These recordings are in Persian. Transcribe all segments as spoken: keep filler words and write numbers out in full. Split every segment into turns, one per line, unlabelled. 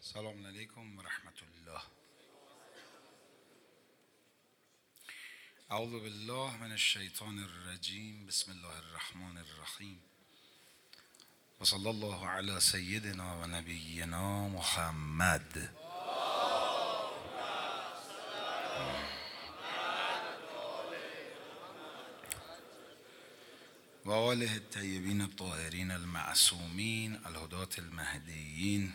السلام عليكم ورحمة الله. أعوذ بالله من الشيطان الرجيم. بسم الله الرحمن الرحيم. وصلى الله على سيدنا ونبينا محمد. وآله الطيبين الطاهرين المعصومين الهداة المهديين،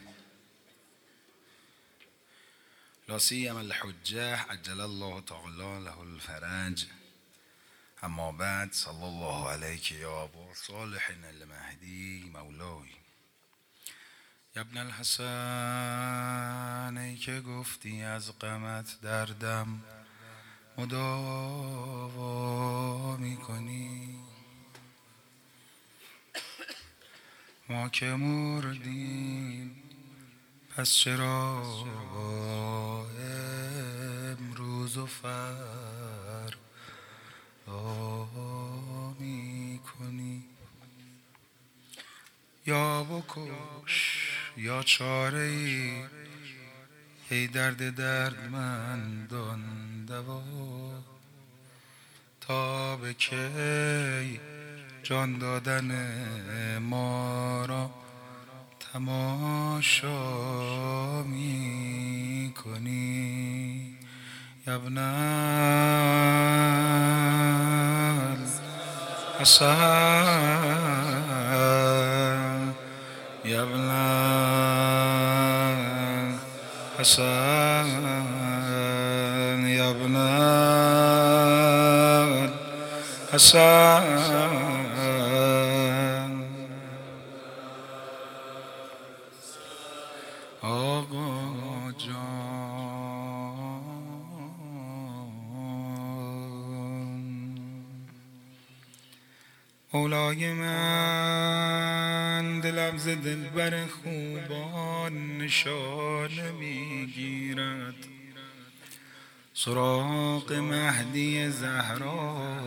لا سيما الحجة عجل الله تعالى له الفرج. اما بعد، صلی الله علیک یا ابا صالح المهدی مولاي. یا ابن الحسن، ای که گفتی از غمت دردم مداوا میکنی، ما که مردیم پس چرا امروز و فردا میکنی؟ یا بکش یا چاره ای، ای درد دردمندان دوا، تا به کی جان دادن ما را تماشا می کنی؟ یا ابن الحسن، یا ابن الحسن، یا ابن الحسن. آقا جان، مولای من، دلم ز دلبر خوبان نشانه میگیرد، سراغ مهدی زهرا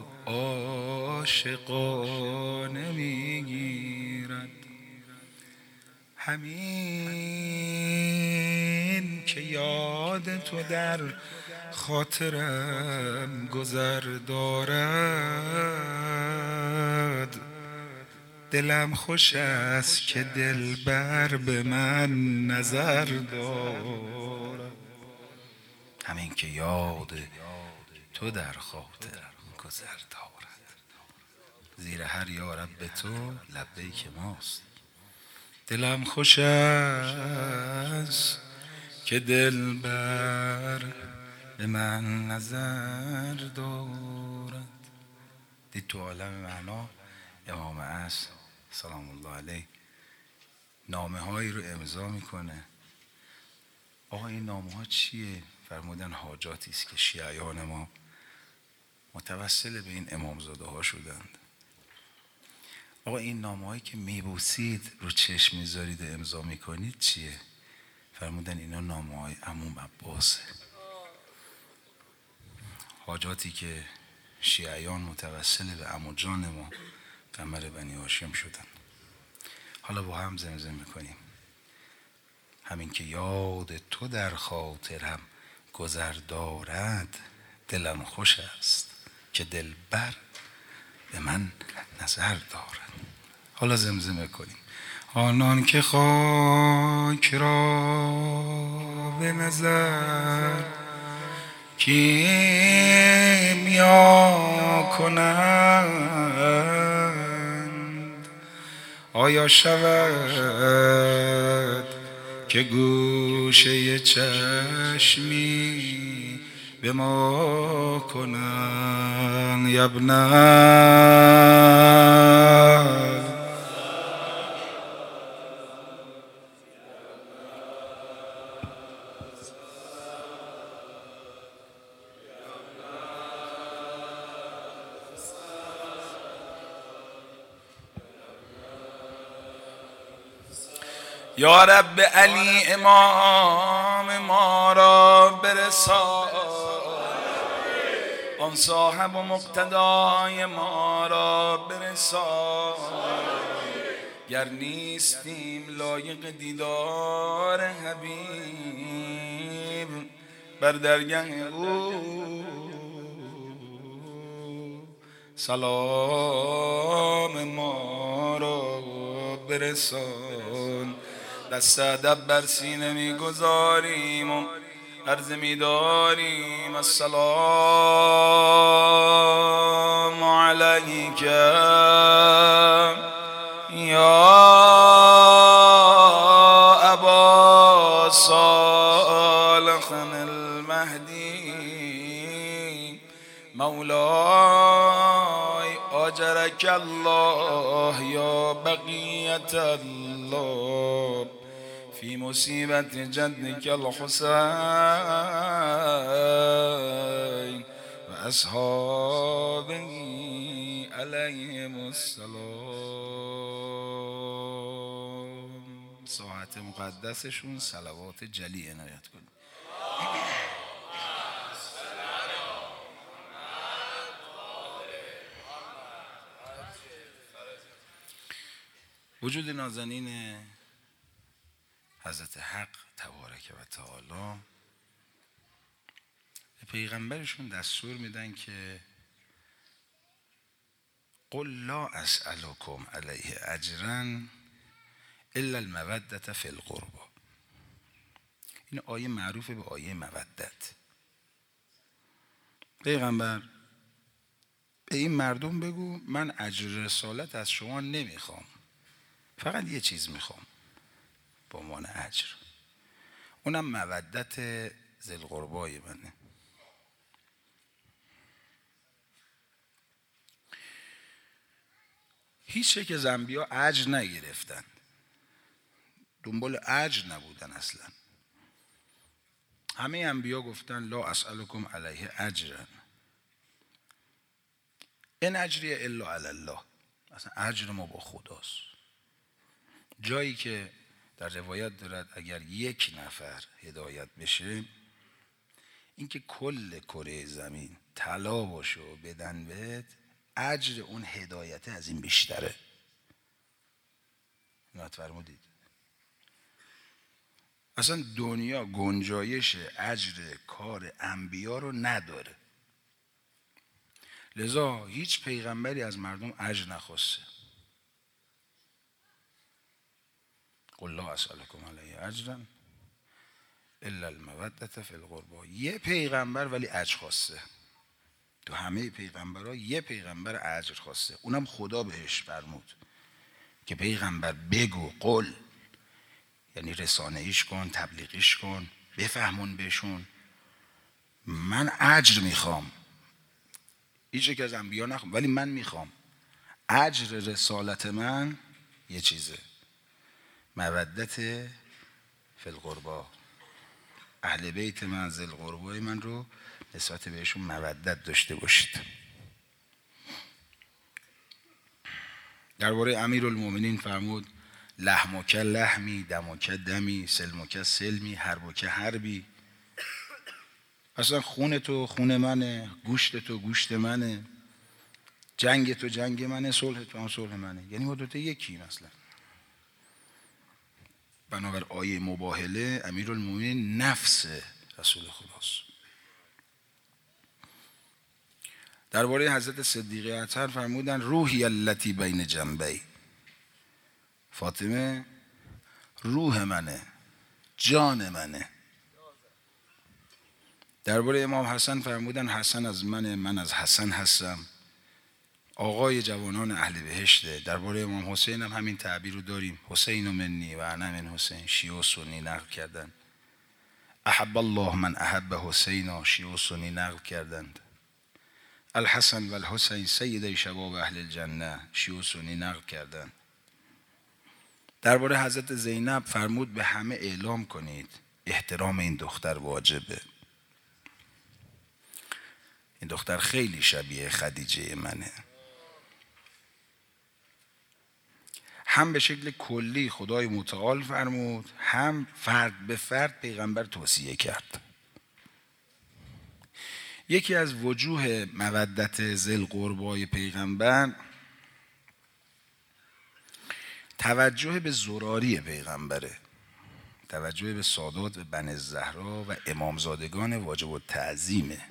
عاشقانه میگیرد. همین که یاد تو در خاطرم گذر دارد، دلم خوش است که دلبر به من نظر دارد. همین که یاد تو در خاطرم گذر دارد، زیر هر یارب به تو لبیک ماست. دلم خوش است که دلبر به من نظر دارد. دید تو عالم معنا امام عصر سلام الله علیه نامه هایی رو امضا میکنه. آقا این نامه ها چیه؟ فرمودن حاجاتی است که شیعیان ما متوسل به این امامزاده ها شدند. آقا این نامه هایی که میبوسید رو چشم میذارید امضا میکنید چیه؟ فرمودن اینا نامه های عموم عباسه. حاجاتی که شیعیان متوسل به عمو جان ما قمر بنی هاشم شدن. حالا با هم زمزم میکنیم. همین که یاد تو در خاطرم گذر دارد، دلم خوش است که دلبر به من نظر دارد. حالا زمزمه کنیم. آنان که خاک را به نظر کیمیا کنند، آیا شود که گوشه چشمی به ما کنند؟ یا ابن یا رب علی امام ما را برسان، آن صاحب و مقتدای ما را برسان. گر نیستیم لایق دیدار حبیب بر درگه او سلام ما را برسان. دست ادب بر سینه میگذاریم و عرض می‌داریم السلام علیک یا ابا صالح المهدی مولای آجرک الله یا بقیت الله فی مصیبت جدک الحسین و اصحابه علیهم السلام. ساعت مقدسشون صلوات جلی عنایت کنید. وجود نازنین حضرت حق تبارک و تعالی به پیغمبرشون دستور میدن که قل لا اسألكم علیه اجرا الا المودة فی القربى. این آیه معروف به آیه مودت. پیغمبر به این مردم بگو من اجر رسالت از شما نمیخوام، فقط یه چیز میخوام به عنوان اجر، اونم مودت ذی القربای منه. هیچ یک از انبیا اجر نگرفتن، دنبال اجر نبودن اصلا. همه انبیا گفتن لا اسألکم علیه اجرا ان اجری الا علی الله. اصلا اجر ما با خداست. جایی که در روایت دارد اگر یک نفر هدایت بشه، اینکه کل کره زمین طلا باشه و بدن بهت، اجر اون هدایت از این بیشتره. نات فرمودید اصلا دنیا گنجایش اجر کار انبیا رو نداره، لذا هیچ پیغمبری از مردم اجر نخواسته. قل لا اسألكم علیه اجرا الا المودة فی القربى. یه پیغمبر ولی اجر خواسته. تو همه پیغمبرها یه پیغمبر اجر خواسته، اونم خدا بهش فرمود که پیغمبر بگو، قل یعنی رسانه ایش کن، تبلیغیش کن، بفهمون بهشون من اجر میخوام. هیچ یک از انبیا نخوام ولی من میخوام. اجر رسالت من یه چیزه، مودت فی القربى. اهل بیت من ذی القربى من رو نسبت بهشون مودت داشته باشید. درباره امیرالمومنین فرمود لحمک لحمی، دمک دمی، سلمک سلمی، حربک حربی. اصلا خون تو خون منه، گوشت تو گوشت منه، جنگ تو جنگ منه، صلح تو هم صلح منه. یعنی ما دوتا یکی مثلا. بنابر آیه مباهله امیرالمومنین نفس رسول خداست. درباره حضرت صدیقه اطهر فرمودن روحی التی بین جنبی. فاطمه روح منه، جان منه. درباره امام حسن فرمودن حسن از منه، من از حسن هستم، آقای جوانان اهل بهشته. درباره امام حسین هم همین تعبیر رو داریم، حسین و منی و انا من حسین. شیعه و سنی نقل کردن احب الله من احب حسین، شیعه و سنی نقل کردند. الحسن و الحسین سید شباب اهل الجنه، شیعه و سنی نقل کردند. درباره حضرت زینب فرمود به همه اعلام کنید احترام این دختر واجبه. این دختر خیلی شبیه خدیجه منه. هم به شکل کلی خدای متعال فرمود، هم فرد به فرد پیغمبر توصیه کرد. یکی از وجوه مودت ذی القربای پیغمبر توجه به زراری پیغمبره، توجه به سادات و بن الزهرا و امامزادگان واجب التعظیمه.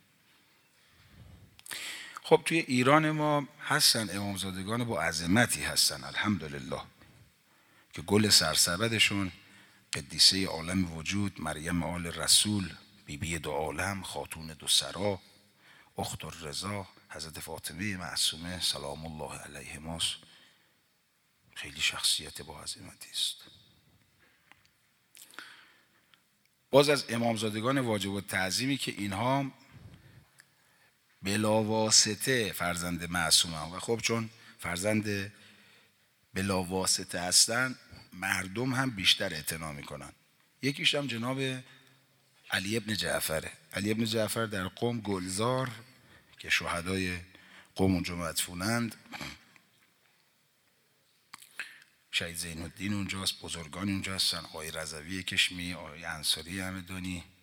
خب توی ایران ما هستن امامزادگان با عظمتی هستن الحمدلله که گل سرسبدشون قدیسه عالم وجود مریم آل رسول، بیبی دو عالم، خاتون دو سرا، اخت الرضا، حضرت فاطمه معصومه سلام الله علیهما، خیلی شخصیت با عظمتی است. باز از امامزادگان واجب التعظیمی که اینها بلاواسطه فرزند معصوم هم و خب چون فرزند بلاواسطه هستن مردم هم بیشتر اعتنا میکنن. یکیش هم جناب علی ابن جعفره. علی ابن جعفر در قم گلزار که شهدای قم اونجا مدفونند، شهید زین الدین اونجاست، بزرگان اونجا هستن، آقای رضوی کشمی، آقای انصاری همدانی،